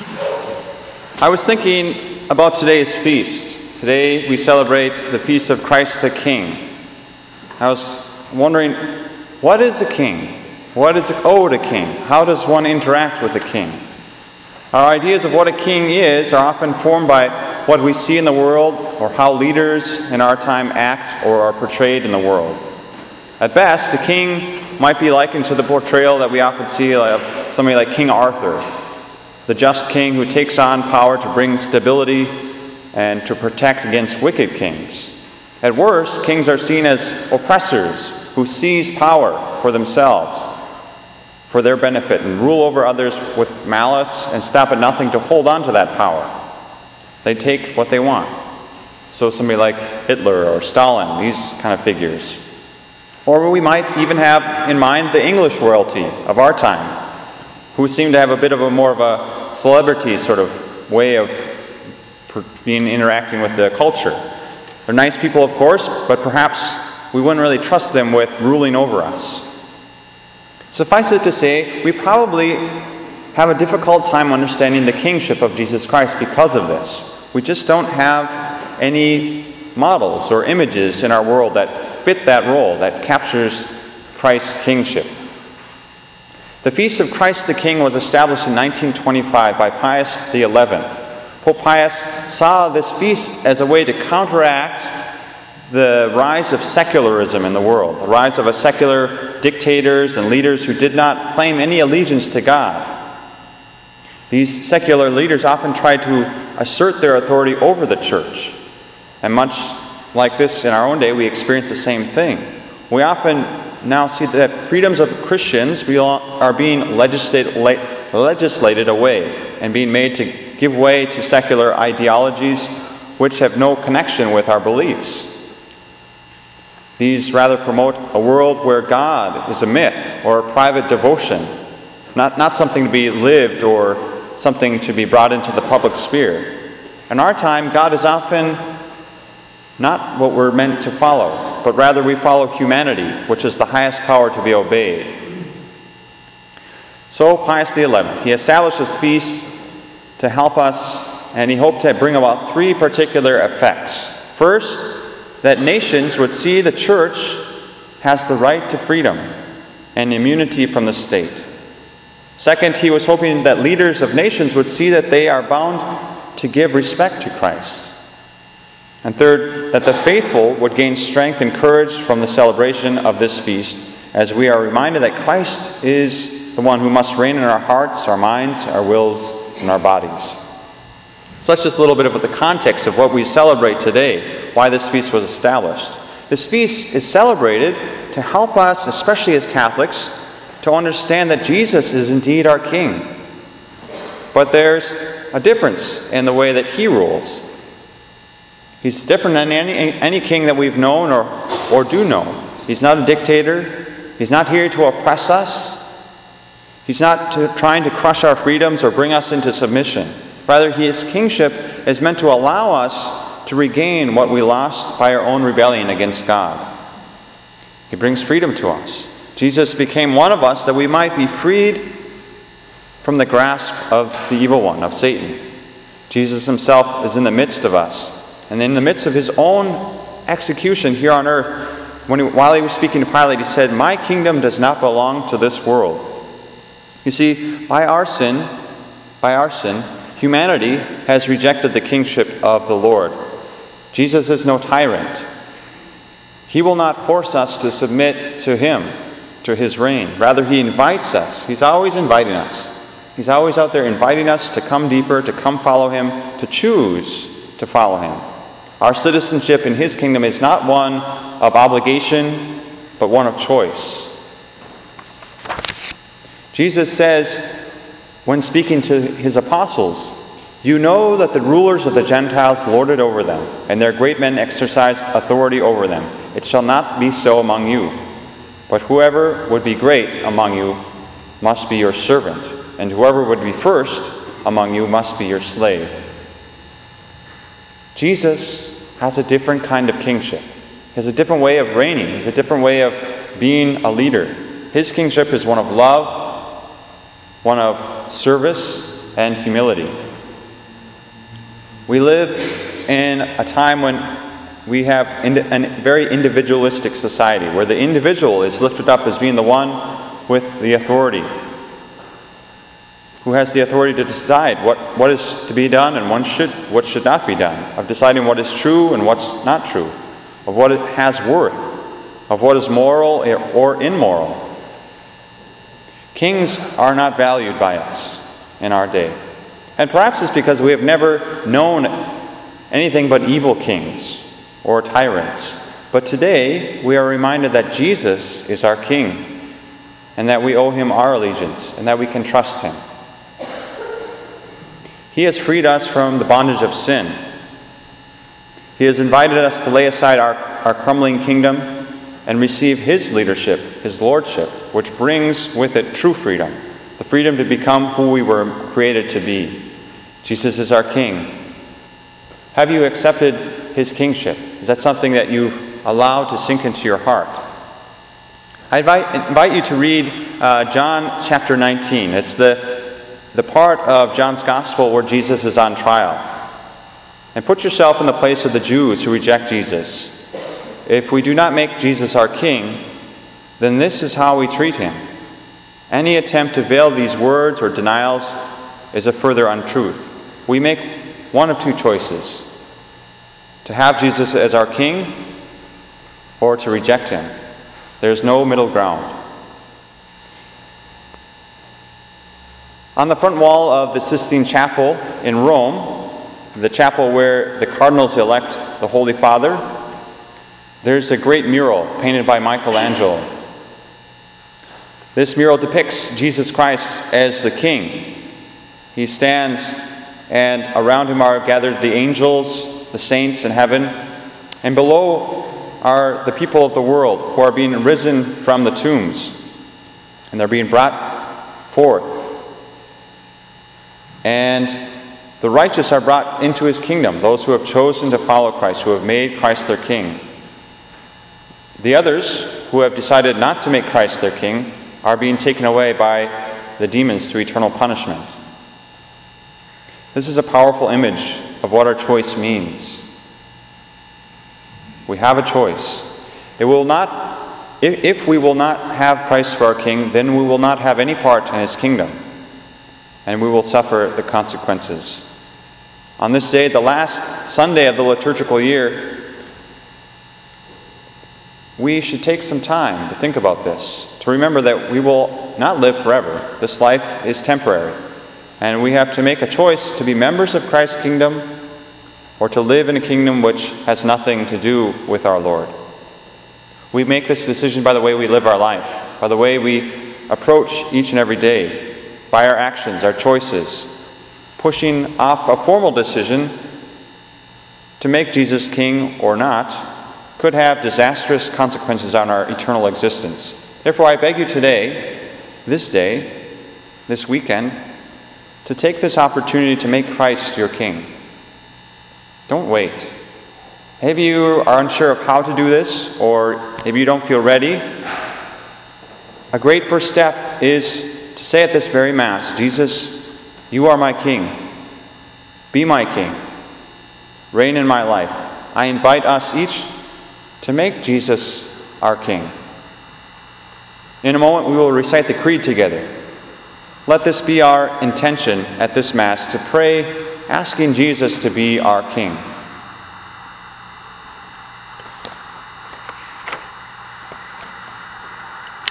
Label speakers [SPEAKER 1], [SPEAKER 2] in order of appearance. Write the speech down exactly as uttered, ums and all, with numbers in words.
[SPEAKER 1] I was thinking about today's feast. Today we celebrate the feast of Christ the King. I was wondering, what is a king? What is owed a king? How does one interact with a king? Our ideas of what a king is are often formed by what we see in the world or how leaders in our time act or are portrayed in the world. At best, a king might be likened to the portrayal that we often see of somebody like King Arthur, the just king who takes on power to bring stability and to protect against wicked kings. At worst, kings are seen as oppressors who seize power for themselves, for their benefit, and rule over others with malice and stop at nothing to hold on to that power. They take what they want. So somebody like Hitler or Stalin, these kind of figures. Or we might even have in mind the English royalty of our time, who seem to have a bit of a more of a celebrity sort of way of being interacting with the culture. They're nice people, of course, but perhaps we wouldn't really trust them with ruling over us. Suffice it to say, we probably have a difficult time understanding the kingship of Jesus Christ because of this. We just don't have any models or images in our world that fit that role, that captures Christ's kingship. The Feast of Christ the King was established in nineteen twenty-five by Pius the eleventh. Pope Pius saw this feast as a way to counteract the rise of secularism in the world, the rise of a secular dictators and leaders who did not claim any allegiance to God. These secular leaders often tried to assert their authority over the church. And much like this in our own day, we experience the same thing. We often now see that freedoms of Christians are being legislated, legislated away and being made to give way to secular ideologies which have no connection with our beliefs. These rather promote a world where God is a myth or a private devotion, not, not something to be lived or something to be brought into the public sphere. In our time, God is often not what we're meant to follow, but rather we follow humanity, which is the highest power to be obeyed. So Pius the eleventh, he established this feast to help us, and he hoped to bring about three particular effects. First, that nations would see the church has the right to freedom and immunity from the state. Second, he was hoping that leaders of nations would see that they are bound to give respect to Christ. And third, that the faithful would gain strength and courage from the celebration of this feast, as we are reminded that Christ is the one who must reign in our hearts, our minds, our wills, and our bodies. So that's just a little bit of the context of what we celebrate today, why this feast was established. This feast is celebrated to help us, especially as Catholics, to understand that Jesus is indeed our King. But there's a difference in the way that he rules. He's different than any, any king that we've known or, or do know. He's not a dictator. He's not here to oppress us. He's not to, trying to crush our freedoms or bring us into submission. Rather, his kingship is meant to allow us to regain what we lost by our own rebellion against God. He brings freedom to us. Jesus became one of us that we might be freed from the grasp of the evil one, of Satan. Jesus himself is in the midst of us. And in the midst of his own execution here on earth, when he, while he was speaking to Pilate, he said, "My kingdom does not belong to this world." You see, by our sin, by our sin, humanity has rejected the kingship of the Lord. Jesus is no tyrant. He will not force us to submit to him, to his reign. Rather, he invites us. He's always inviting us. He's always out there inviting us to come deeper, to come follow him, to choose to follow him. Our citizenship in his kingdom is not one of obligation, but one of choice. Jesus says, when speaking to his apostles, "You know that the rulers of the Gentiles lord it over them, and their great men exercise authority over them. It shall not be so among you. But whoever would be great among you must be your servant, and whoever would be first among you must be your slave." Jesus has a different kind of kingship. He has a different way of reigning. He has a different way of being a leader. His kingship is one of love, one of service, and humility. We live in a time when we have a very individualistic society, where the individual is lifted up as being the one with the authority, who has the authority to decide what, what is to be done and one should, what should not be done, of deciding what is true and what's not true, of what has worth, of what is moral or immoral. Kings are not valued by us in our day. And perhaps it's because we have never known anything but evil kings or tyrants. But today, we are reminded that Jesus is our King, and that we owe him our allegiance, and that we can trust him. He has freed us from the bondage of sin. He has invited us to lay aside our, our crumbling kingdom and receive his leadership, his lordship, which brings with it true freedom, the freedom to become who we were created to be. Jesus is our King. Have you accepted his kingship? Is that something that you've allowed to sink into your heart? I invite, invite you to read uh, John chapter nineteen. It's the the part of John's Gospel where Jesus is on trial. And put yourself in the place of the Jews who reject Jesus. If we do not make Jesus our King, then this is how we treat him. Any attempt to veil these words or denials is a further untruth. We make one of two choices: to have Jesus as our King or to reject him. There's no middle ground. On the front wall of the Sistine Chapel in Rome, the chapel where the cardinals elect the Holy Father, there's a great mural painted by Michelangelo. This mural depicts Jesus Christ as the King. He stands, and around him are gathered the angels, the saints in heaven, and below are the people of the world who are being risen from the tombs, and they're being brought forth. And the righteous are brought into his kingdom, those who have chosen to follow Christ, who have made Christ their King. The others, who have decided not to make Christ their King, are being taken away by the demons to eternal punishment. This is a powerful image of what our choice means. We have a choice. It will not, if, if we will not have Christ for our King, then we will not have any part in his kingdom, and we will suffer the consequences. On this day, the last Sunday of the liturgical year, we should take some time to think about this, to remember that we will not live forever. This life is temporary, and we have to make a choice to be members of Christ's kingdom or to live in a kingdom which has nothing to do with our Lord. We make this decision by the way we live our life, by the way we approach each and every day, by our actions, our choices. Pushing off a formal decision to make Jesus King or not could have disastrous consequences on our eternal existence. Therefore, I beg you today, this day, this weekend, to take this opportunity to make Christ your King. Don't wait. Maybe you are unsure of how to do this, or maybe you don't feel ready. A great first step is to say at this very Mass, Jesus, you are my King. Be my King. Reign in my life. I invite us each to make Jesus our King. In a moment, we will recite the Creed together. Let this be our intention at this Mass, to pray asking Jesus to be our King.